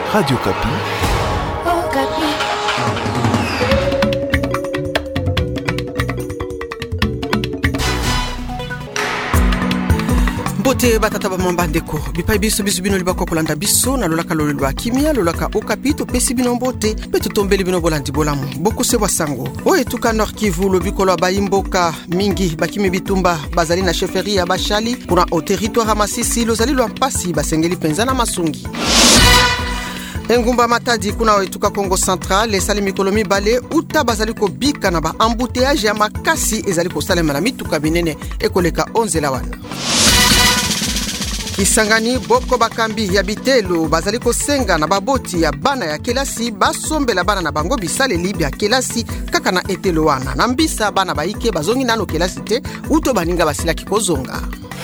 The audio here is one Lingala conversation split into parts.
Radio Kapi. Oh, Kapi. Bote batata ba mambandeko bipai biso bino libako kolanda biso na lolaka lolwa kimia lolaka Okapi to pesi bino mbote betu tombeli bino bolandi bolamu boko se wasango o etuka Nord Kivu lobikolo bayimboka mingi bakimi bitumba bazali na chefferie ya Bashali kuna au territoire Masisi lozali lwa mpasi basengeli penza na masungi. Engumba Matadi kuna etuka Kongo Central esali mikolo mibale uta bazali ko bika na ba embouteillage ya makasi ezali ko salema na mituka binene ekoleka 11 la wana. Kisangani boko bakambi ya bitelo bazali ko senga na baboti ya bana ya kelasi basombela bana na bango bisale libya kelasi kaka na etelo wana na mbisa bana baike bazongi nano kelasi te uto baninga basila kikozonga.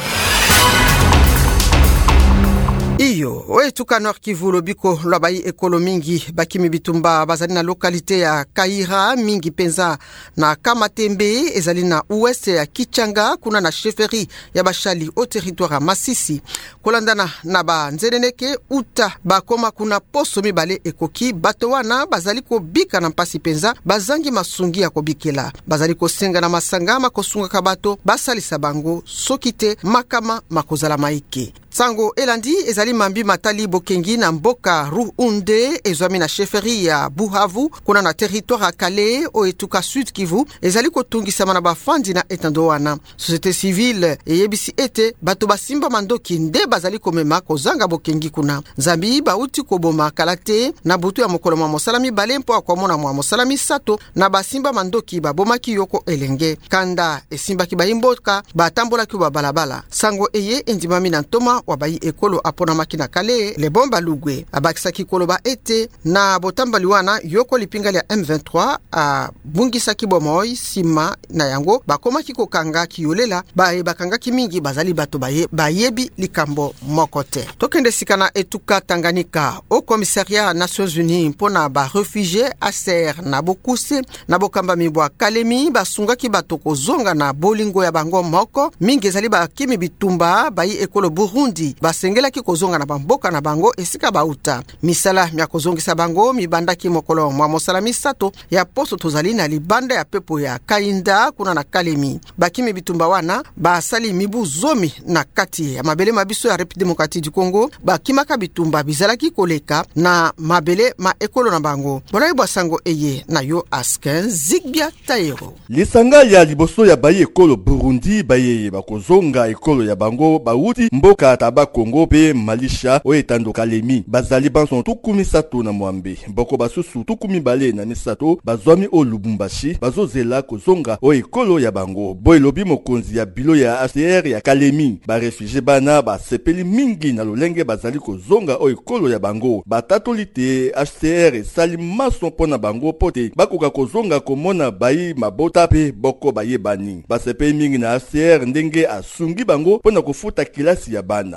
Iyo, oetuka Nord Kivu lobiko lwabai ekolo mingi bakimi bitumba bazali na lokalite ya Kaira mingi penza na Kamatembe ezali na ouest ya Kichanga kuna na chefferie ya Bashali au territoire Masisi kolandana na ba nzeneneke uta bakoma kuna poso mibale ekoki bato wana bazali ko bika na mpasi penza bazangi masungi ya kobikela bazali ko senga na masanga makosunga kabato basalisa bango sokite makama makozala maike. Sango elandi ezali mambi matali bokengi na mboka Ruunde ezwami na chefferie ya Buhavu kuna na territoire Kale o etuka Sud Kivu ezali kotungisama na bafandi na etando wana. Société civile eyebisi ete bato basimba mandoki nde bazali komema kozanga bokengi kuna. Zambi bauti koboma kalate na butu ya mokolo mwa mosalami balempo akwamona mwa mosalami sato na basimba mandoki babomaki yoko elenge. Kanda esimba ki baimboka batambola ki balabala. Sango eye endimami na ntoma wabai ekolo apona makina kale le bomba lugwe abakisaki koloba ete na botambali wana yoko lipingali ya M23 a bungisaki bomoi sima na yango bakomaki kokanga kiyolela bae bakanga kimingi bazali bato bayebi likambo mokote. Tokende sikana etuka Tanganyika au commissariat Nations Unies mpona ba réfugiés aser na bokuse na bokamba mibwa Kalemi basungaki bato kozonga na bolingo ya bango moko mingi ezali bakimi bitumba bai ekolo Burundi basengela ki kozonga na bamboka na bango esika bauta misala mya kozongisa bango mibandaki mokolo mwa mosala misato ya poso tozali na libanda ya pepo ya Kainda kuna na Kalemi bakimi bitumba wana basali mibu zomi na kati ya mabele mabiso ya République démocratique du Congo bakimaka bitumba bizalaki koleka na mabele ma ekolo na bango bonayi bwasango eye na yo asken Zigbia Taero lisanga ya liboso ya bayi ekolo Burundi baye bakozonga ekolo ya bango bauti mboka taba Kongo pe Malisha o etando Kalemi bazali banson tukumi sato na mwambe boko basusu tukumi bale na misato bazwami o Lubumbashi bazozela kozonga o ekolo ya bango boy lobi mokonzi ya bilo ya HCR ya Kalemi ba réfugié bana ba sepeli mingi na lolenge bazali kozonga o ekolo ya bango batatolite HCR esali maso pona bango pote bakoka kozonga komona bayi mabota pe boko baye bani ba sepeli mingi na HCR ndenge asungi bango pona kofuta kilasi ya bana.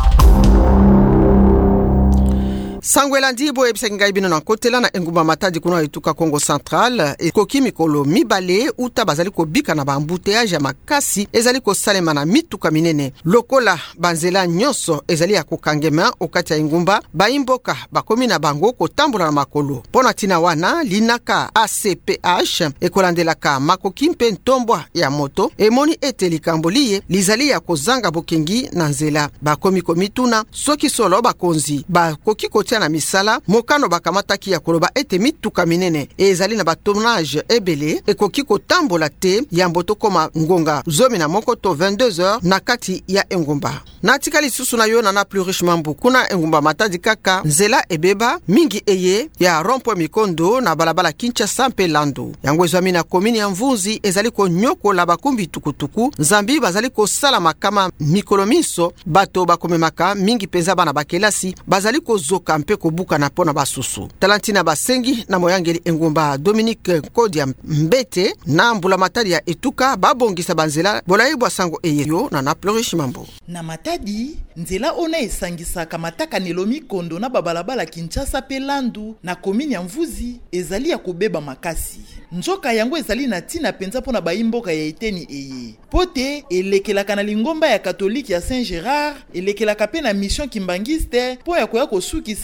Sangwela ndibo ebisenga bino na kotela na Engumba Matadi kuna etuka Kongo Central ekoki mikolo mibale uta bazali ko bika na embouteillage ya makasi ezali ko salema na mituka minene lokola banzela nyonso ezali ya kokangema okati ya Engumba baimboka bakomi na bango kotambola na makolo pona tina wana linaka ACPH ekolandelaka makoki mpe ntombwa ya moto emoni ete likambolie lizali ya kozanga bokengi na nzela bakomi komituna soki solo bakonzi bakoki na misala mokano bakamataki ya koloba ete mituka minene ezali na batonage ebele ekoki kotambola te ya mboto koma ngonga zomi na moko to 22h na kati ya Engumba na tikali susu na yo na plus riche mambu kuna Engumba Matadi kaka nzela ebeba mingi eye ya rompo mikondo na balabala Kinshasa mpe Lando yango ezwami na komini ya Mvunzi ezali ko nyoko la bakumbi tukutuku Zambi bazali ko sala makama mikolomiso bato bakomemaka mingi penza bana bakelasi bazali ko zoka mpe kobuka na pona basusu talantina basengi na moyangeli Engumba Dominique Kodia Mbete na Mbula Matadi ya etuka babongisa banzela bolayi bwasango eyeyo na plorish mambo na Matadi nzela ona esangisaka mataka nelomi kondo na babalabala Kinshasa pe Landu na komini ya Mvuzi ezali ya kobeba makasi nzoka yango ezali na tina penza pona baimboka ya eteni eye pote elekelaka na lingomba ya katoliki ya Saint Gérard elekelaka pe na mission kimbangiste po ya koya kosukisa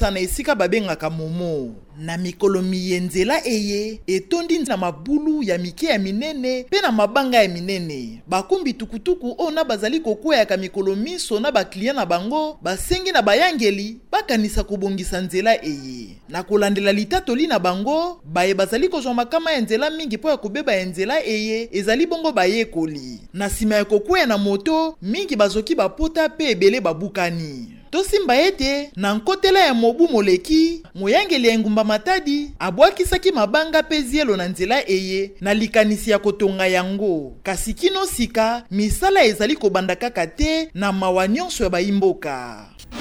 kobongisa na esika babengaka momo. Na mikolo miyenzela eye etondi na mabulu ya mike ya minene pe na mabanga ya minene. Bakumbi tukutuku ona bazali kokwea ka mikolo miso na bakliya na bango basengi na bayangeli bakanisa kobongisa nzela eye. Na kolandela litatoli na bango baye bazali kozwa makama ya nzela mingi po ya kobeba ya nzela eye ezali bongo bayekoli. Na sima ya kokwea na moto mingi bazoki bapota pe ebele babukani. Tosimba ete na nkotela ya mobu moleki moyangeli ya ngumba Matadi abwakisaki mabanga pe zielo na nzela eye na likanisi ya kotonga yango. Kasi kino sika misala ezali kobanda kaka te na mawa nyonso ya baimboka.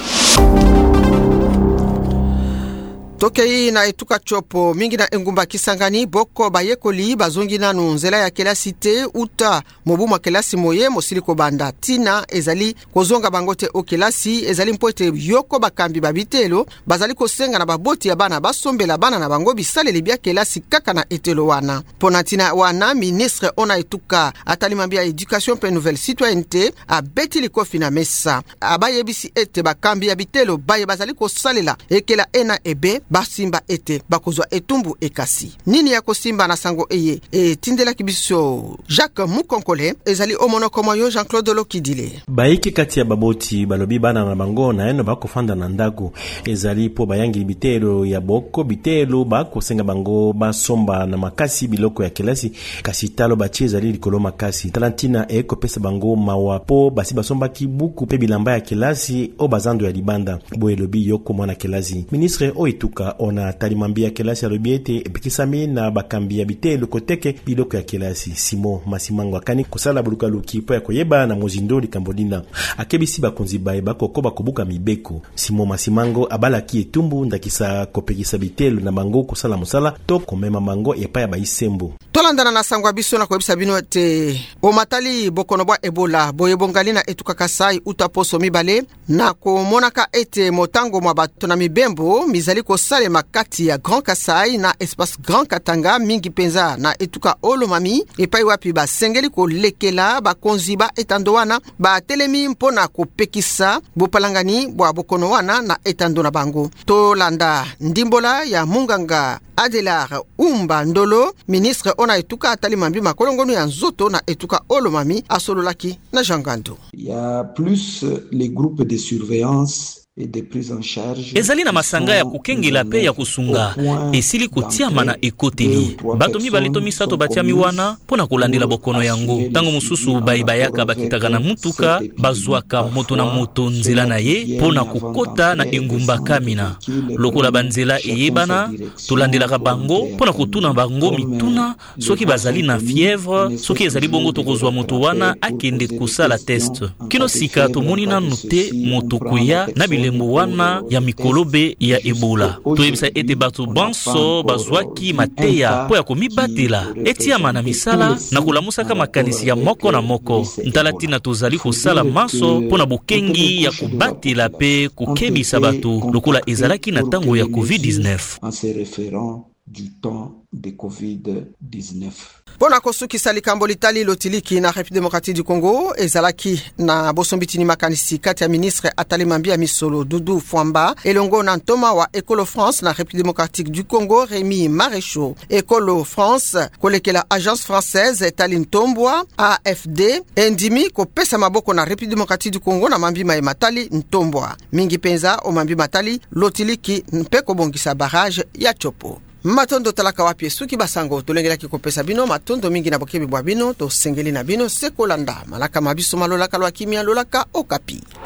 Tokei na etuka chopo mingi na engumba Kisangani boko bayekoli bazongi nanu nzela ya kelasi te uta mobu mwa kelasi moye mosili kobanda tina ezali kozonga bangote o kelasi ezali mpoete yoko bakambi babitelo bazali kosenga na baboti ya bana basombela bana na bango bisaleli bia kelasi kaka na etelo wana. Pona tina wana ministre ona etuka atalimambia education pe nouvelle citoyenneté abeti likofi na mesa abayebisi ete bakambi ya bitelo baye bazali kosalela ekela ena ebe basimba ete bakozwa etumbu ekasi nini ya kosimba na sango eye tindela kibiso Jacques Mukonkole ezali omonoko moyo Jean-Claude Lokidile baiki kati ya baboti balobi bana na bango na eno bakofanda na ndako ezali po bayangi bitelo ya boko bitelo bakosenga bango basomba na makasi biloko ya kelasi kasi talo bachi ezali likolo makasi talantina ekopesa bango mawa po basi basomba kibuku pe bilamba ya kelasi o bazando ya libanda bo elobi yoko mwana kelasi ministre oituka ona talimambia kelasi ya lobiete epikisami na bakambi ya bitelo koteke biloko ya kelasi Simo Masimango akani kosala buluka luki po ya koyeba na mozindo likambodina akebisi bakonzi bae bakoko bakobuka mibeko. Simo Masimango abalaki etumbu ndakisa kopekisa bitelo na bango kosala musala to komema mango epa ya baisembo tolandana na sangwa biso na koyebisa bino te o matali bokono bwa Ebola boyebongali na etuka Kasai utaposo mibale na komonaka ete motango mwa bato na mibembo mizali kosale makati ya Grand Kasai na espace Grand Katanga mingi penza na etuka Olomami epai wapi basengeli kolekela bakonzi ba etando wana batelemi mpona kopekisa bopalangani bwa bokono wana na etando na bango. Tolanda ndimbola ya munganga Adelar Umba Ndolo ministre ona etuka atalimambi makolongono ya nzoto na etuka Olomami asololaki na Jangandu. Il y a plus les groupes de surveillance et de prise en charge ezali na masanga ya kukengela pe ya kusunga esili kutiama na ekoteli bato mibale to misato batiami wana pona kolandela bokono yango tango mususu bayaka bakitaka na mutuka bazwaka moto na moto nzela na ye pona kukota na engumba Kamina lokola banzela eyebana tolandelaka bango pona kutuna bango mituna soki bazali na fièvre soki ezali bongo tokozwa moto wana akende kusala test kino sika tomoni nanu te moto kuya na bilembo wana ya mikolobe ya Ebola toyebisa ete bato banso bazwaki mateya po ya komibatela etiama na misala na kulamusaka makanisi ya moko na moko ntalatina tozali kosala maso pona bokengi ya kubatela pe kukebisa bato lokola ezalaki na tango ya COVID-19 en se référant du temps de COVID-19. Pona kosukisa likambo litali lotiliki na République démocratique du Congo ezalaki na bosombitini makanisi kati ya ministre atalimambia misolo Doudou Fwamba elongo na ntoma wa Ecolo France na République démocratique du Congo Rémi Maréchaux Ecolo France kolekela agence française Talin Tombwa AFD endimi kopesa maboko na République démocratique du Congo na mambi ma matali Ntombwa mingi penza o mambi matali lotiliki mpeko bongisa barrage ya Chopo. Matondo talaka wapi suki basango tolengela kikopesa bino matondo mingi na bokebi bwa bino to sengeli na bino sekolanda malaka mabiso malola kalwa kimia lolaka okapi.